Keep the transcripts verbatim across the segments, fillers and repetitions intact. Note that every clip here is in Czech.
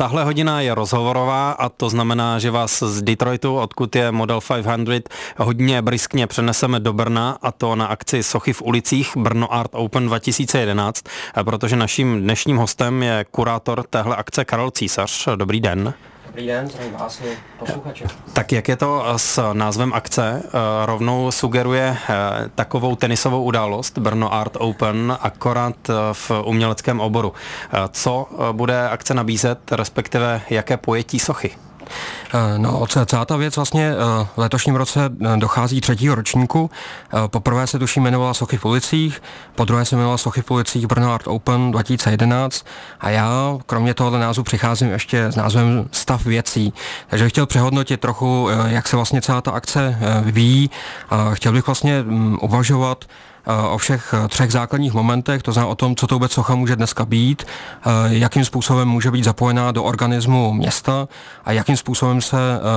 Tahle hodina je rozhovorová a to znamená, že vás z Detroitu, odkud je Model pět set, hodně briskně přeneseme do Brna, a to na akci Sochy v ulicích Brno Art Open dva tisíce jedenáct, protože naším dnešním hostem je kurátor téhle akce Karel Císař. Dobrý den. Dobrý den, zdravím vás i posluchače. Tak jak je to s názvem akce? Rovnou sugeruje takovou tenisovou událost Brno Art Open, akorát v uměleckém oboru. Co bude akce nabízet, respektive jaké pojetí sochy? No, celá ta věc vlastně v letošním roce dochází třetího ročníku. Poprvé se tuším jmenovala Sochy v ulicích, po druhé se jmenovala Sochy v ulicích Brno Art Open dva tisíce jedenáct a já kromě tohoto názvu přicházím ještě s názvem Stav věcí. Takže bych chtěl přehodnotit trochu, jak se vlastně celá ta akce vyvíjí. Chtěl bych vlastně uvažovat o všech třech základních momentech, to znamená o tom, co to vůbec socha může dneska být, jakým způsobem může být zapojená do organismu města a jakým způsobem se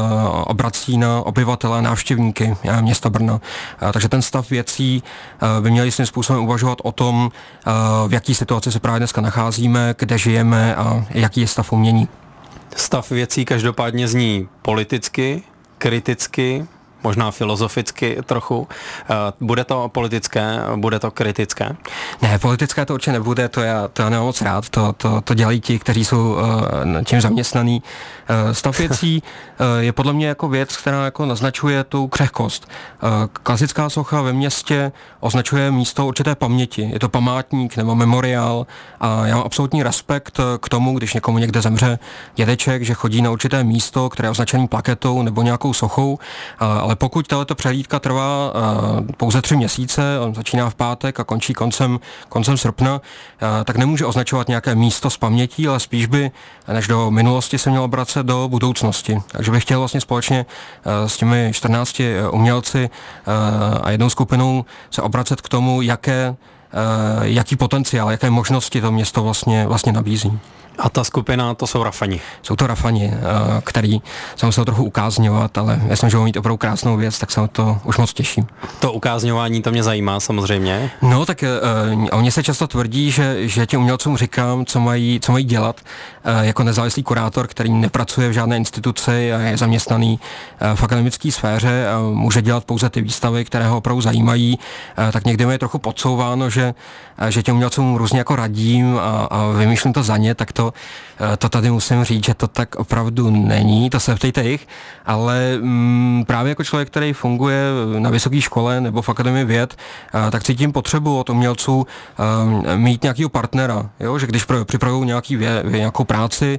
obrací na obyvatele, návštěvníky města Brna. Takže ten stav věcí by měli svým způsobem uvažovat o tom, v jaký situaci se právě dneska nacházíme, kde žijeme a jaký je stav umění. Stav věcí každopádně zní politicky, kriticky, možná filozoficky trochu. Bude to politické, bude to kritické? Ne, politické to určitě nebude, to já, to já nemám moc rád, to, to, to dělají ti, kteří jsou uh, tím zaměstnaný. Uh, stav věcí uh, je podle mě jako věc, která jako naznačuje tu křehkost. Uh, klasická socha ve městě označuje místo určité paměti, je to památník nebo memoriál a já mám absolutní respekt k tomu, když někomu někde zemře dědeček, že chodí na určité místo, které je označené plaketou nebo nějakou sochou, uh, ale pokud tato přehlídka trvá uh, pouze tři měsíce, on začíná v pátek a končí koncem, koncem srpna, uh, tak nemůže označovat nějaké místo z pamětí, ale spíš by, než do minulosti, se měl obracet do budoucnosti. Takže bych chtěl vlastně společně uh, s těmi čtrnácti umělci uh, a jednou skupinou se obracet k tomu, jaké, uh, jaký potenciál, jaké možnosti to město vlastně, vlastně nabízí. A ta skupina, to jsou Rafani. Jsou to Rafani, který se musel trochu ukázňovat, ale já jsem, že budou mít opravdu krásnou věc, tak se na to už moc těším. To ukázňování, to mě zajímá samozřejmě. No, tak uh, oni se často tvrdí, že, že těm umělcům říkám, co mají, co mají dělat. Uh, jako nezávislý kurátor, který nepracuje v žádné instituci a je zaměstnaný uh, v akademické sféře a může dělat pouze ty výstavy, které ho opravdu zajímají, uh, tak někdy mi je trochu podsouváno, že, uh, že těm umělcům různě jako radím a, a vymýšlím to za ně, tak to To tady musím říct, že to tak opravdu není, to se ptejte jich, ale mm, právě jako člověk, který funguje na vysoké škole nebo v akademii věd, a, tak cítím potřebu od umělců a, mít nějakého partnera, jo? Že když připravují nějaký vě, vě, nějakou práci,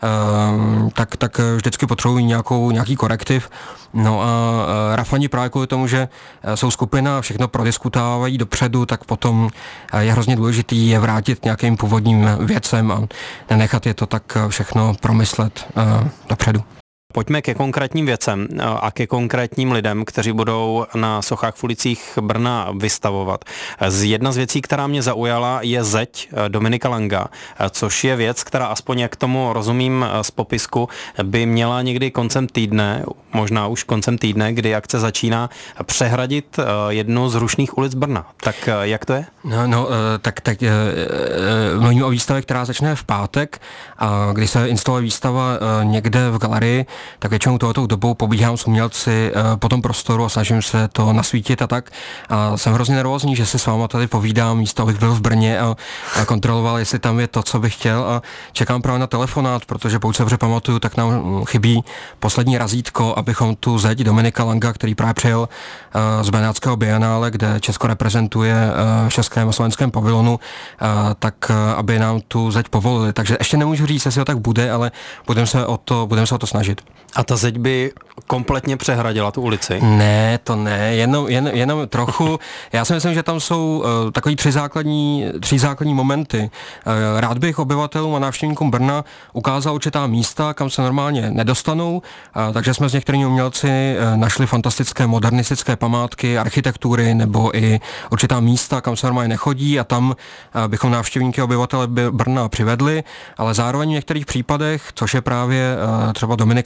a, tak, tak vždycky potřebují nějakou, nějaký korektiv. No a Rafani právě kvůli tomu, že jsou skupina, všechno prodiskutávají dopředu, tak potom je hrozně důležitý je vrátit k nějakým původním věcem a nenechat je to tak všechno promyslet uh, dopředu. Pojďme ke konkrétním věcem a ke konkrétním lidem, kteří budou na sochách v ulicích Brna vystavovat. Z jedna z věcí, která mě zaujala, je zeď Dominika Langa, což je věc, která aspoň jak tomu rozumím z popisku, by měla někdy koncem týdne, možná už koncem týdne, kdy akce začíná, přehradit jednu z rušných ulic Brna. Tak jak to je? No, no tak, tak mluvím o výstavě, která začne v pátek, a když se instaluje výstava někde v galerii, tak většinou tohoto dobou pobíhám s umělci uh, po tom prostoru a snažím se to nasvítit a tak. A jsem hrozně nervózní, že si s váma tady povídám místo, abych byl v Brně a, a kontroloval, jestli tam je to, co bych chtěl, a čekám právě na telefonát, protože pokud se dobře pamatuju, tak nám chybí poslední razítko, abychom tu zeď Dominika Langa, který právě přijel uh, z Benátského bienále, kde Česko reprezentuje uh, v českém a slovenském pavilonu, uh, tak uh, aby nám tu zeď povolili. Takže ještě nemůžu říct, jestli to tak bude, ale budeme se o to, budeme se o to snažit. A ta zeď by kompletně přehradila tu ulici? Ne, to ne, jenom, jen, jenom trochu. Já si myslím, že tam jsou uh, takový tři základní, tři základní momenty. Uh, rád bych obyvatelům a návštěvníkům Brna ukázal určitá místa, kam se normálně nedostanou, uh, takže jsme s některými umělci uh, našli fantastické modernistické památky, architektury nebo i určitá místa, kam se normálně nechodí, a tam uh, bychom návštěvníky a obyvatele Brna přivedli, ale zároveň v některých případech, což je právě uh, třeba Dominik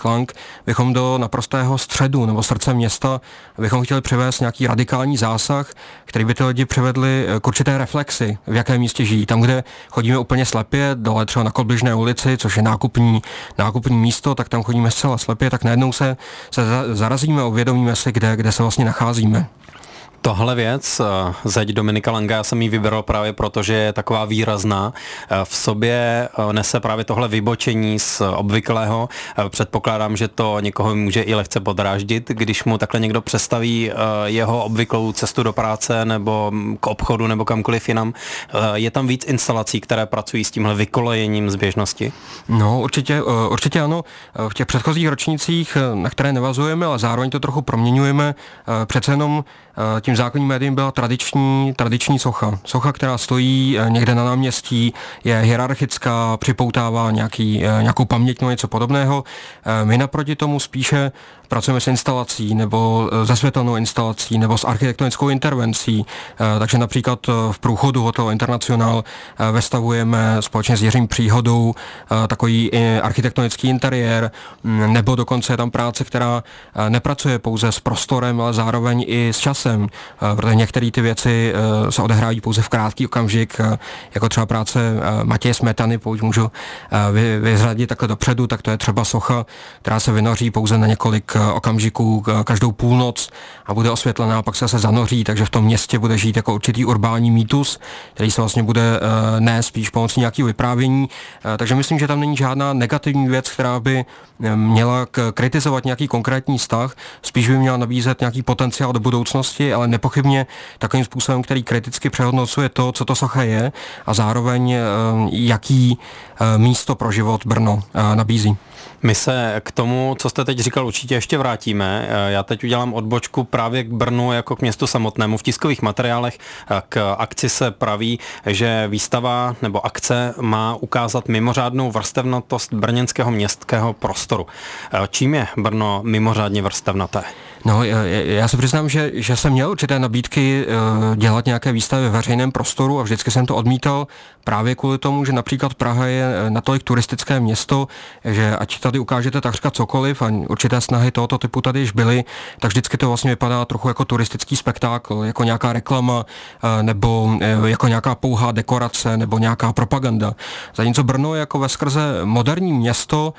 flank, bychom do naprostého středu nebo srdce města bychom chtěli přivést nějaký radikální zásah, který by ty lidi přivedli k určité reflexi, v jakém místě žijí. Tam, kde chodíme úplně slepě, dole třeba na Kolbližné ulici, což je nákupní, nákupní místo, tak tam chodíme zcela slepě, tak najednou se, se zarazíme a uvědomíme si, kde, kde se vlastně nacházíme. Tohle věc, zeď Dominika Langa, já jsem ji vybral právě proto, že je taková výrazná. V sobě nese právě tohle vybočení z obvyklého. Předpokládám, že to někoho může i lehce podráždit, když mu takhle někdo představí jeho obvyklou cestu do práce nebo k obchodu nebo kamkoliv jinam. Je tam víc instalací, které pracují s tímhle vykolejením z běžnosti? No, určitě, určitě ano. V těch předchozích ročnících, na které nevazujeme, ale zároveň to trochu proměňujeme, přece jenom tím základním médiem byla tradiční, tradiční socha. Socha, která stojí někde na náměstí, je hierarchická, připoutává nějaký, nějakou paměť nebo něco podobného. My naproti tomu spíše pracujeme s instalací nebo se světelnou instalací nebo s architektonickou intervencí. Takže například v průchodu Hotel International vestavujeme společně s Jiřím Příhodou takový architektonický interiér, nebo dokonce je tam práce, která nepracuje pouze s prostorem, ale zároveň i s časem, protože některé ty věci se odehrávají pouze v krátký okamžik, jako třeba práce Matěje Smetany, pokud můžu vyřadit takhle dopředu, tak to je třeba socha, která se vynoří pouze na několik okamžiků každou půlnoc a bude osvětlená a pak se zase zanoří, takže v tom městě bude žít jako určitý urbální mýtus, který se vlastně bude nést spíš pomocí nějakého vyprávění. Takže myslím, že tam není žádná negativní věc, která by měla kritizovat nějaký konkrétní vztah, spíš by měla nabízet nějaký potenciál do budoucnosti, ale nepochybně takovým způsobem, který kriticky přehodnocuje to, co to socha je a zároveň jaký místo pro život Brno nabízí. My se k tomu, co jste teď říkal, určitě ještě vrátíme. Já teď udělám odbočku právě k Brnu jako k městu samotnému. V tiskových materiálech k akci se praví, že výstava nebo akce má ukázat mimořádnou vrstevnatost brněnského městského prostoru. Čím je Brno mimořádně vrstevnaté? No, já, já se přiznám, že, že jsem měl určité nabídky uh, dělat nějaké výstavy ve veřejném prostoru a vždycky jsem to odmítal právě kvůli tomu, že například Praha je natolik turistické město, že ať tady ukážete takřka cokoliv a určité snahy tohoto typu tady již byly, tak vždycky to vlastně vypadá trochu jako turistický spektákl, jako nějaká reklama uh, nebo uh, jako nějaká pouhá dekorace nebo nějaká propaganda. Zatímco Brno jako veskrze moderní město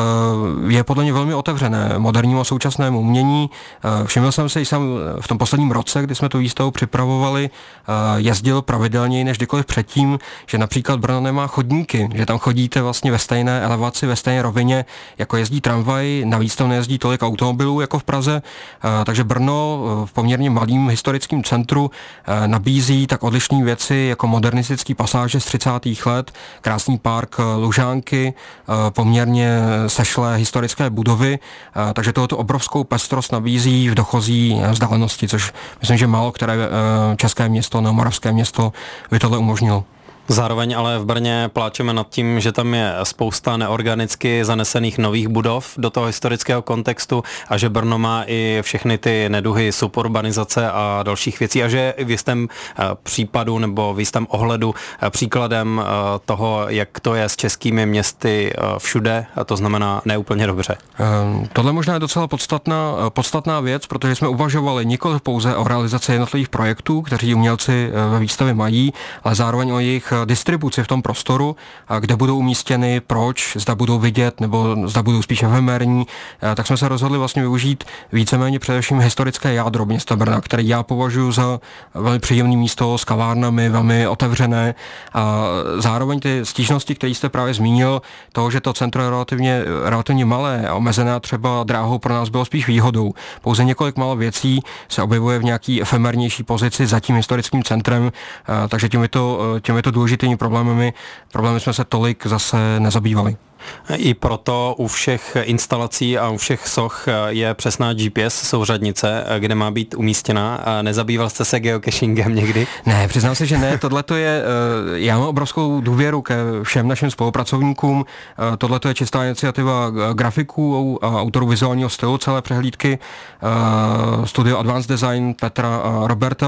uh, je podle mě velmi otevřené modernímu a současnému umění. Všiml jsem se, že jsem v tom posledním roce, kdy jsme tu výstavu připravovali, jezdil pravidelněji než kdykoliv předtím, že například Brno nemá chodníky, že tam chodíte vlastně ve stejné elevaci, ve stejné rovině, jako jezdí tramvaj, navíc tam nejezdí tolik automobilů jako v Praze, takže Brno v poměrně malým historickém centru nabízí tak odlišné věci jako modernistický pasáže z třicátých let, krásný park Lužánky, poměrně sešlé historické budovy, takže tohoto obrovskou pestrost nabízí v dochozí vzdálenosti, což myslím, že málo které české město nebo moravské město by tohle umožnilo. Zároveň ale v Brně pláčeme nad tím, že tam je spousta neorganicky zanesených nových budov do toho historického kontextu a že Brno má i všechny ty neduhy suburbanizace a dalších věcí a že v jistém případu nebo v jistém ohledu příkladem toho, jak to je s českými městy všude, a to znamená neúplně dobře. Tohle možná je docela podstatná, podstatná věc, protože jsme uvažovali nikoli pouze o realizaci jednotlivých projektů, kteří umělci ve výstavě mají, ale zároveň o jejich distribuci v tom prostoru, kde budou umístěny, proč, zda budou vidět, nebo zda budou spíš efemérní, tak jsme se rozhodli vlastně využít víceméně především historické jádro města Brna, které já považuji za velmi příjemné místo s kavárnami, velmi otevřené a zároveň ty stížnosti, které jste právě zmínil, toho, že to centrum je relativně, relativně malé a omezená třeba dráhou, pro nás bylo spíš výhodou. Pouze několik málo věcí se objevuje v nějaký efemérnější pozici za tím historickým centrem, takže těmito, těmito důležitými problémy, problémy jsme se tolik zase nezabývali. I proto u všech instalací a u všech soch je přesná G P S souřadnice, kde má být umístěna. Nezabýval jste se geocachingem někdy? Ne, přiznám se, že ne. Tohle to je, já mám obrovskou důvěru ke všem našim spolupracovníkům. Tohle to je čistá iniciativa grafiků a autorů vizuálního stylu celé přehlídky, studio Advanced Design Petra a Roberta.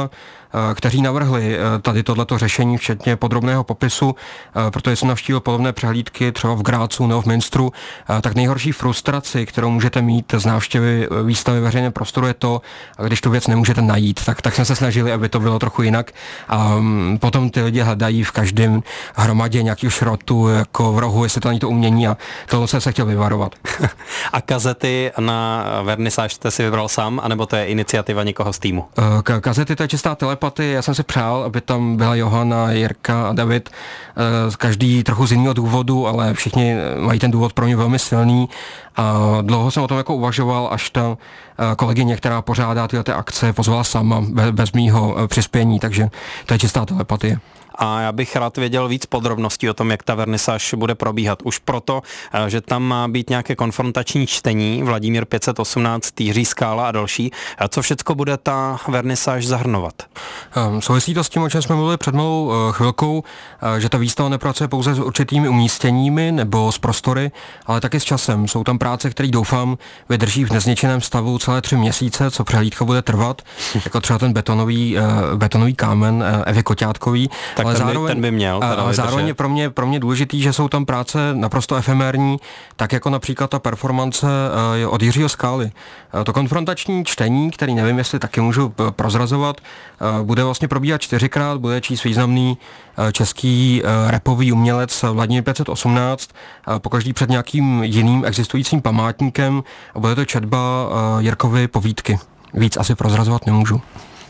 kteří navrhli tady tohleto řešení, včetně podrobného popisu, protože jsem navštívil podobné přehlídky třeba v Grácu nebo v Münstru, tak nejhorší frustraci, kterou můžete mít z návštěvy výstavy veřejného prostoru, je to, když tu věc nemůžete najít. Tak, tak jsme se snažili, aby to bylo trochu jinak. A potom ty lidi hledají v každém hromadě nějakého šrotu, jako v rohu, jestli to není to umění, a toho jsem se chtěl vyvarovat. A kazety na vernisáž jste si vybral sám, anebo to je iniciativa někoho z týmu? K- kazety, to je čistá telepatie. Já jsem si přál, aby tam byla Johana, Jirka a David. Každý trochu z jiného důvodu, ale všichni mají ten důvod pro mě velmi silný. A dlouho jsem o tom jako uvažoval, až ta kolegyně, která pořádá tyhle akce, pozvala sama bez, bez mýho přispění, takže to je čistá telepatie. A já bych rád věděl víc podrobností o tom, jak ta vernisáž bude probíhat. Už proto, že tam má být nějaké konfrontační čtení, Vladimír pět set osmnáct, Jiří Skála a další. Co všecko bude ta vernisáž zahrnovat? Souvisí to s tím, o čem jsme mluvili před malou chvilkou, že ta výstava nepracuje pouze s určitými umístěními nebo s prostory, ale taky s časem. Jsou tam práce, které doufám vydrží v nezničeném stavu celé tři měsíce, co přehlídka bude trvat, jako třeba ten betonový, betonový kámen Evy Koťátkový. Tak ale ten, zároveň, by, ten by měl. Ale zároveň je pro mě, pro mě důležitý, že jsou tam práce naprosto efemérní, tak jako například ta performance od Jiřího Skály. To konfrontační čtení, který nevím, jestli taky můžu prozrazovat, bude vlastně probíhat čtyřikrát, bude číst významný český rapový umělec Vladimír pět set osmnáct, pokaždý před nějakým jiným existujícím památníkem, a bude to četba Jirkovy povídky. Víc asi prozrazovat nemůžu.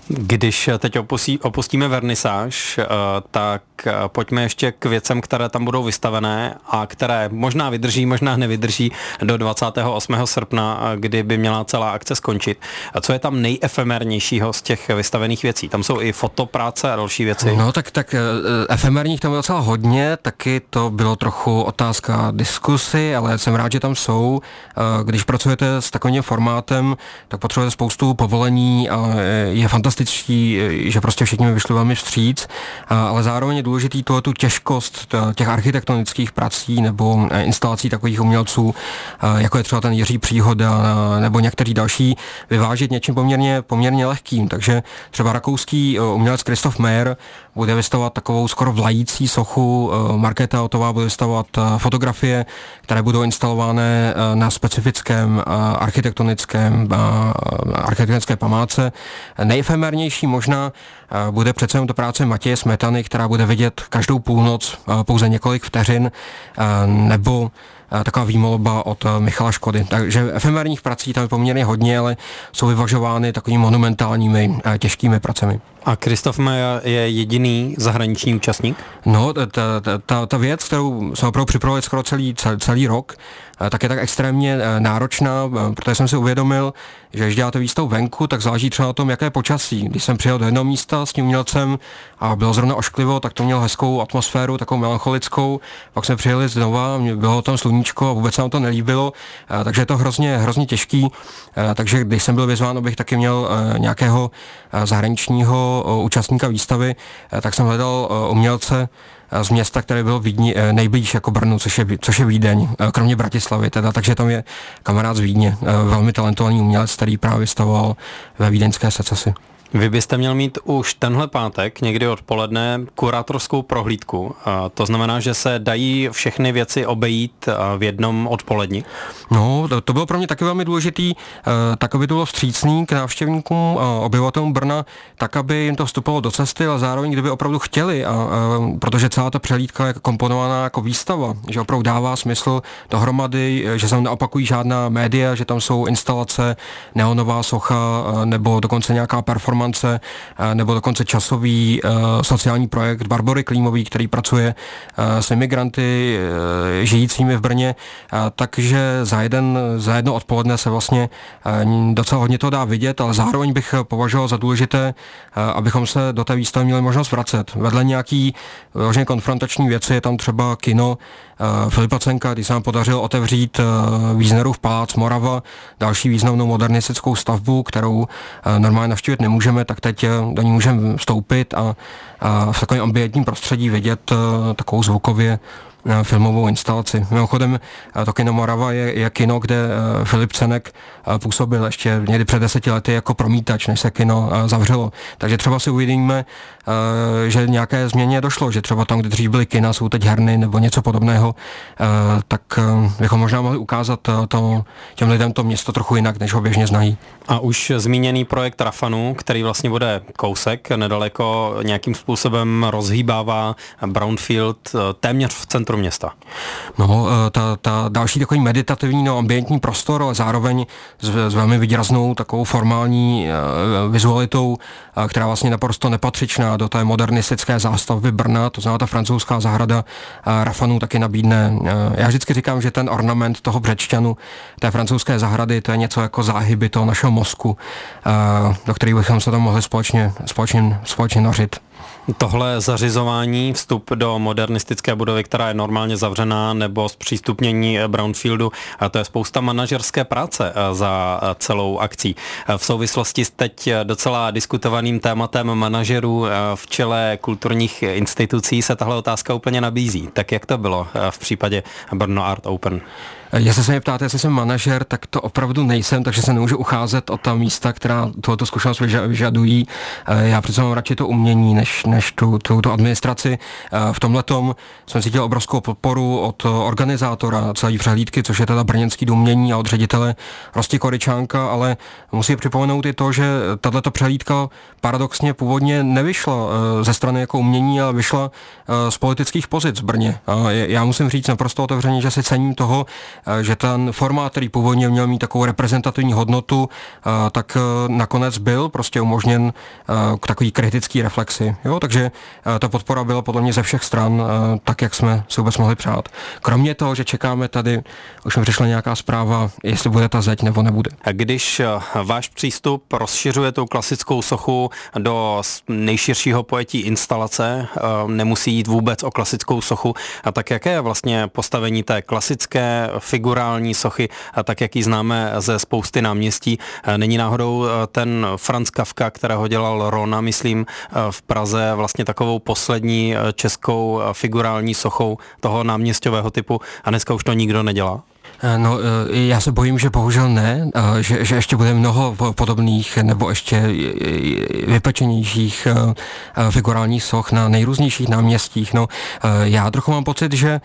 Když teď opustí, opustíme vernisáž, tak pojďme ještě k věcem, které tam budou vystavené a které možná vydrží, možná nevydrží do dvacátého osmého srpna, kdy by měla celá akce skončit. A co je tam nejefemérnějšího z těch vystavených věcí? Tam jsou i fotopráce a další věci. No tak, tak efemérních tam bylo docela hodně, taky to bylo trochu otázka diskusy, ale jsem rád, že tam jsou. Když pracujete s takovým formátem, tak potřebujete spoustu povolení a je fantastický, že prostě všichni mi vyšli velmi vstříc, ale zároveň je důležitý to, tu těžkost těch architektonických prací nebo instalací takových umělců, jako je třeba ten Jiří Příhoda nebo některý další, vyvážit něčím poměrně, poměrně lehkým. Takže třeba rakouský umělec Christoph Mayer bude vystavovat takovou skoro vlající sochu, Markéta Otová bude vystavovat fotografie, které budou instalované na specifickém architektonickém architektonické památce. Nejefemérnější možná bude přece jenom to práce Matěje Smetany, která bude vidět každou půlnoc pouze několik vteřin, nebo taková výmaloba od Michala Škody. Takže efemérních prací tam je poměrně hodně, ale jsou vyvažovány takovými monumentálními těžkými pracemi. A Christoph Mayer je jediný zahraniční účastník? No, ta, ta, ta, ta věc, kterou jsme opravdu připravili skoro celý, celý, celý rok, tak je tak extrémně náročná, protože jsem si uvědomil, že když děláte výstavu venku, tak záleží třeba na tom, jaké je počasí. Když jsem přijel do jednoho místa s tím umělcem a bylo zrovna ošklivo, tak to mělo hezkou atmosféru, takovou melancholickou. Pak jsme přijeli znova, bylo tam sluníčko a vůbec se nám to nelíbilo, takže je to hrozně, hrozně těžký. Takže když jsem byl vyzván, abych taky měl nějakého zahraničního účastníka výstavy, tak jsem hledal umělce z města, které bylo Vídni, nejblíž jako Brnu, což je, což je Vídeň, kromě Bratislavy teda, takže tam je kamarád z Vídně, velmi talentovaný umělec, který právě stavoval ve vídeňské secesi. Vy byste měl mít už tenhle pátek, někdy odpoledne, kurátorskou prohlídku. To znamená, že se dají všechny věci obejít v jednom odpoledni? No, to, to bylo pro mě taky velmi důležitý, tak aby to bylo vstřícný k návštěvníkům a obyvatelům Brna, tak aby jim to vstupovalo do cesty, ale zároveň kdyby opravdu chtěli, a, a, protože celá ta přehlídka je komponovaná jako výstava, že opravdu dává smysl dohromady, že se tam neopakují žádná média, že tam jsou instalace, neonová socha nebo dokonce nějaká performance, nebo dokonce časový uh, sociální projekt Barbory Klímový, který pracuje uh, s imigranty uh, žijícími v Brně, uh, takže za, jeden, za jedno odpoledne se vlastně uh, docela hodně to dá vidět, ale zároveň bych považoval za důležité, uh, abychom se do té výstavy měli možnost vracet. Vedle nějaký vážně konfrontační věci je tam třeba kino uh, Filipa Cenka, kdy se nám podařilo otevřít uh, Wiesnerův palác Morava, další významnou modernistickou stavbu, kterou uh, normálně navštívit nemůžeme, tak teď do ní můžeme vstoupit a, a v takovém ambientním prostředí vidět uh, takovou zvukově filmovou instalaci. Mimochodem, to kino Morava je, je kino, kde Filip Cenek působil ještě někdy před deseti lety jako promítač, než se kino zavřelo. Takže třeba si uvidíme, že nějaké změně došlo, že třeba tam, kde dřív byly kina, jsou teď herny nebo něco podobného, tak bychom možná mohli ukázat to, těm lidem to město trochu jinak, než ho běžně znají. A už zmíněný projekt Rafanu, který vlastně bude kousek, nedaleko nějakým způsobem rozhýbává brownfield téměř v centru města. No, ta, ta další takový meditativní, no, ambientní prostor, ale zároveň s, s velmi výraznou takovou formální uh, vizualitou, uh, která vlastně naprosto nepatřičná do té modernistické zástavby Brna, to znamená ta francouzská zahrada uh, Rafanu taky nabídne. Uh, já vždycky říkám, že ten ornament toho Břečťanu, té francouzské zahrady, to je něco jako záhyby toho našeho mozku, uh, do kterých bychom se tam mohli společně, společně, společně nořit. Tohle zařizování, vstup do modernistické budovy, která je normálně zavřená, nebo zpřístupnění brownfieldu, to je spousta manažerské práce za celou akcí. V souvislosti s teď docela diskutovaným tématem manažerů v čele kulturních institucí se tahle otázka úplně nabízí. Tak jak to bylo v případě Brno Art Open? Jestli se mě ptáte, jestli jsem manažer, tak to opravdu nejsem, takže se nemůžu ucházet o ta místa, která tohoto zkušenost vyžadují. Já přece mám radši to umění, než, než tu, tu, tu administraci. V tomhletom jsem cítil obrovskou podporu od organizátora celé přehlídky, což je teda Brněnský dům umění, a od ředitele Rosti Koryčánka, ale musím připomenout i to, že tato přehlídka paradoxně původně nevyšla ze strany jako umění, ale vyšla z politických pozic v Brně. A já musím říct naprosto otevřeně, že si cením toho, že ten formát, který původně měl mít takovou reprezentativní hodnotu, tak nakonec byl prostě umožněn k takový kritický reflexi. Jo? Takže ta podpora byla podle mě ze všech stran tak, jak jsme si vůbec mohli přát. Kromě toho, že čekáme tady, už mi přišla nějaká zpráva, jestli bude ta zeď nebo nebude. A když váš přístup rozšiřuje tou klasickou sochu do nejširšího pojetí instalace, nemusí jít vůbec o klasickou sochu, a tak jaké je vlastně postavení té klasické figurální sochy, tak jak ji známe ze spousty náměstí? Není náhodou ten Franz Kafka, kterého dělal Rona, myslím, v Praze, vlastně takovou poslední českou figurální sochou toho náměsťového typu, a dneska už to nikdo nedělá? No, já se bojím, že bohužel ne, že, že ještě bude mnoho podobných nebo ještě vypečenějších figurálních soch na nejrůznějších náměstích. No, já trochu mám pocit, že,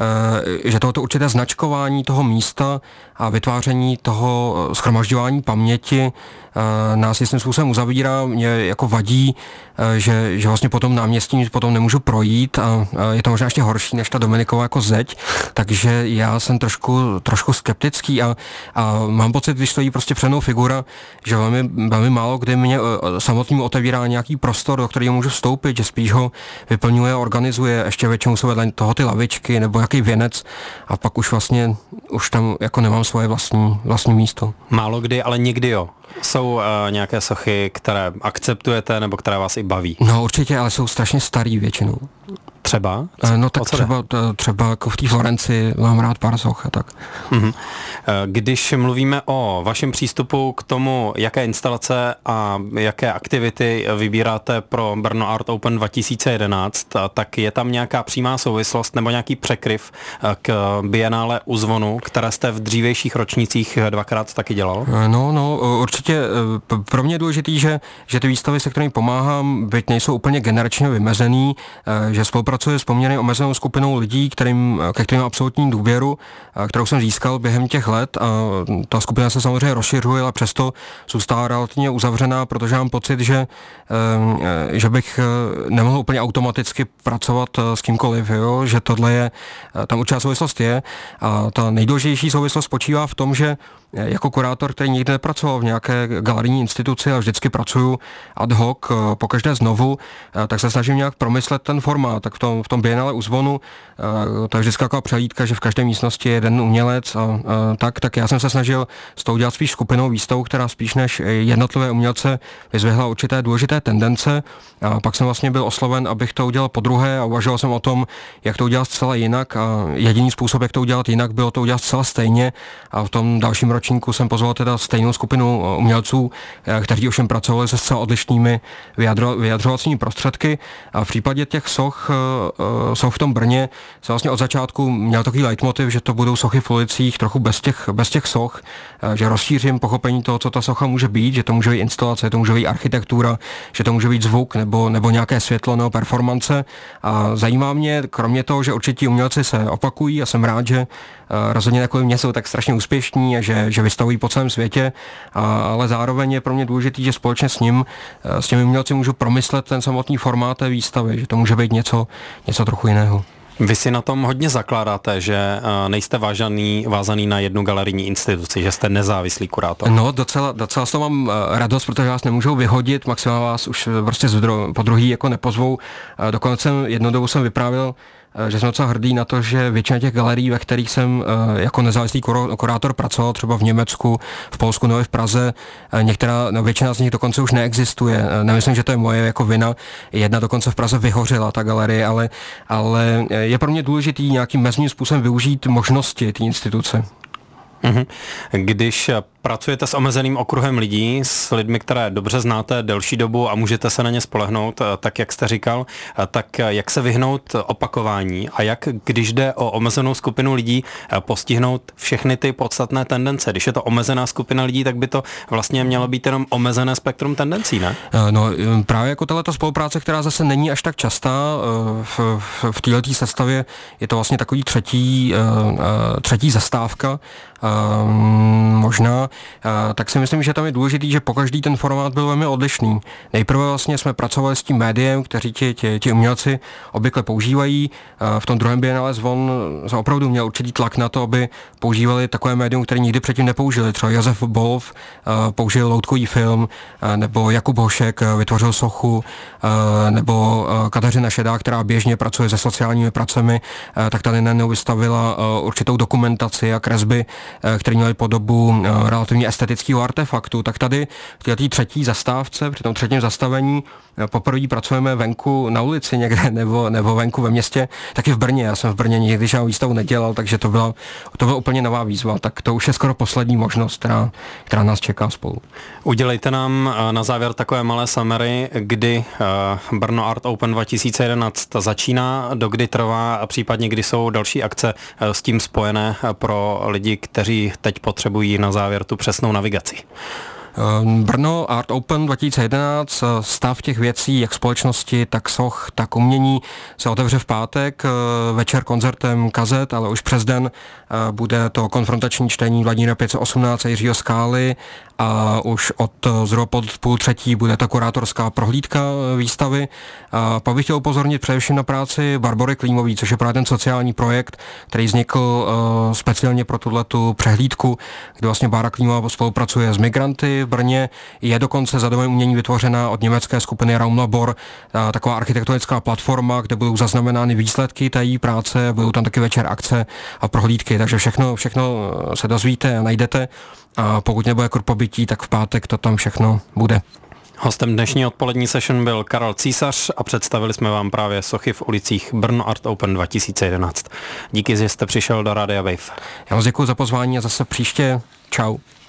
že tohoto určité značkování toho místa a vytváření toho shromažďování paměti nás jistým způsobem uzavírá. Mě jako vadí, že, že vlastně po tom náměstí potom nemůžu projít a je to možná ještě horší než ta Dominiková jako zeď, takže já jsem trošku, trošku skeptický a, a mám pocit, když stojí prostě před figura, že velmi, velmi málo kdy mě samotnému otevírá nějaký prostor, do kterého můžu vstoupit, že spíš ho vyplňuje, organizuje, ještě většinou jsou vedle toho ty lavičky nebo jaký věnec a pak už vlastně už tam jako nemám svoje vlastní, vlastní místo. Málo kdy, ale někdy jo. Jsou uh, nějaké sochy, které akceptujete nebo které vás i baví? No určitě, ale jsou strašně starý většinou. Třeba? No tak třeba, třeba jako v té Florenci mám rád pár soch a tak. Mm-hmm. Když mluvíme o vašem přístupu k tomu, jaké instalace a jaké aktivity vybíráte pro Brno Art Open dva tisíce jedenáct, tak je tam nějaká přímá souvislost nebo nějaký překryv k Biennále u Zvonu, které jste v dřívějších ročnících dvakrát taky dělal? No, no, určitě pro mě je důležitý, že, že ty výstavy, se kterými pomáhám, byť nejsou úplně generačně vymezený, že spolupracuji s poměrně omezenou skupinou lidí, kterým, ke kterým mám absolutní důvěru, kterou jsem získal během těch let. A ta skupina se samozřejmě rozšiřuje, ale přesto zůstává relativně uzavřená, protože mám pocit, že, že bych nemohl úplně automaticky pracovat s kýmkoliv, jo? Že tohle je, tam určitá souvislost je. A ta nejdůležitější souvislost spočívá v tom, že jako kurátor, který nikdy nepracoval v nějaké galerijní instituci a vždycky pracuju ad hoc, pokaždé znovu, tak se snažím nějak promyslet ten formát. Tak v tom, v tom Biennále u Zvonu, to je vždycky taková přehlídka, že v každé místnosti je jeden umělec a tak, tak já jsem se snažil s tou dělat spíš skupinou výstavu, která spíš než jednotlivé umělce vyzvihla určité důležité tendence. A pak jsem vlastně byl osloven, abych to udělal podruhé a uvažoval jsem o tom, jak to udělat zcela jinak. A jediný způsob, jak to udělat jinak, bylo to udělat zcela stejně. A v tom dalším ročníku jsem pozval teda stejnou skupinu umělců, kteří ovšem pracovali se zcela odlišnými vyjadro, vyjadřovacími prostředky. A v případě těch soch, soch v tom Brně jsem vlastně od začátku měl takový leitmotiv, že to budou sochy v ulicích trochu bez těch, bez těch soch, že rozšířím pochopení toho, co ta socha může být, že to může být instalace, že to může být architektura, že to může být zvuk nebo, nebo nějaké světlo nebo performance. A zajímá mě, kromě toho, že určitě umělci se opakují a jsem rád, že rozhodně takové mě jsou tak strašně úspěšní a že, že vystavují po celém světě, a, ale zároveň je pro mě důležitý, že společně s ním, s těmi umělci můžu promyslet ten samotný formát té výstavy, že to může být něco, něco trochu jiného. Vy si na tom hodně zakládáte, že nejste vážaný, vázaný na jednu galerijní instituci, že jste nezávislý kurátor. No, docela, docela z toho mám radost, protože vás nemůžou vyhodit, maximálně vás už prostě po druhý jako nepozvou. Dokonce jednou dobu jsem vyprávěl, že jsem docela hrdý na to, že většina těch galerií, ve kterých jsem jako nezávislý kurátor pracoval, třeba v Německu, v Polsku nebo v Praze, některá, no většina z nich dokonce už neexistuje. Nemyslím, že to je moje jako vina. Jedna dokonce v Praze vyhořela, ta galerie, ale, ale je pro mě důležitý nějakým mezním způsobem využít možnosti té instituce. Když pracujete s omezeným okruhem lidí, s lidmi, které dobře znáte delší dobu a můžete se na ně spolehnout, tak jak jste říkal, tak jak se vyhnout opakování a jak, když jde o omezenou skupinu lidí, postihnout všechny ty podstatné tendence. Když je to omezená skupina lidí, tak by to vlastně mělo být jenom omezené spektrum tendencí, ne? No právě jako tato spolupráce, která zase není až tak častá v, v, v této sestavě, je to vlastně takový třetí, třetí zastávka, možná, tak si myslím, že tam je důležitý, že pokaždý ten formát byl velmi odlišný. Nejprve vlastně jsme pracovali s tím médiem, kteří ti, ti, ti umělci obvykle používají. V tom druhém Biennále Zvon se opravdu měl určitý tlak na to, aby používali takové médium, které nikdy předtím nepoužili. Třeba Josef Bolf použil loutkový film, nebo Jakub Hošek vytvořil sochu, nebo Kateřina Šedá, která běžně pracuje se sociálními pracemi, tak tady najednou vystavila určitou dokumentaci a kresby, které měly podobu relativně estetického artefaktu. Tak tady v této třetí zastávce, při tom třetím zastavení, poprvé pracujeme venku na ulici někde, nebo, nebo venku ve městě, taky v Brně. Já jsem v Brně nikdy žádnou výstavu nedělal, takže to byla, to byla úplně nová výzva. Tak to už je skoro poslední možnost, která, která nás čeká spolu. Udělejte nám na závěr takové malé summary, kdy Brno Art Open dva tisíce jedenáct začíná, dokdy trvá a případně kdy jsou další akce s tím spojené pro lidi, kteří teď potřebují na závěr tu přesnou navigaci. Brno Art Open dva tisíce jedenáct, stav těch věcí, jak společnosti, tak soch, tak umění, se otevře v pátek, večer koncertem Kazet, ale už přes den bude to konfrontační čtení Vladimíra pět set osmnáct a Jiřího Skály a už od zhruba pod půl třetí bude ta kurátorská prohlídka výstavy. A pak bych chtěl upozornit především na práci Barbory Klímový, což je právě ten sociální projekt, který vznikl uh, speciálně pro tuhletu přehlídku, kde vlastně Bára Klímová spolupracuje s migranty v Brně. Je dokonce za domem umění vytvořena od německé skupiny Raumlabor uh, taková architektonická platforma, kde budou zaznamenány výsledky té její práce, budou tam taky večer akce a prohlídky, takže všechno, všechno se dozvíte a najdete. A pokud nebude kurpobytí, tak v pátek to tam všechno bude. Hostem dnešní odpolední session byl Karel Císař a představili jsme vám právě sochy v ulicích Brno Art Open dva tisíce jedenáct. Díky, že jste přišel do Rádia Wave. Já vám děkuji za pozvání a zase příště. Čau.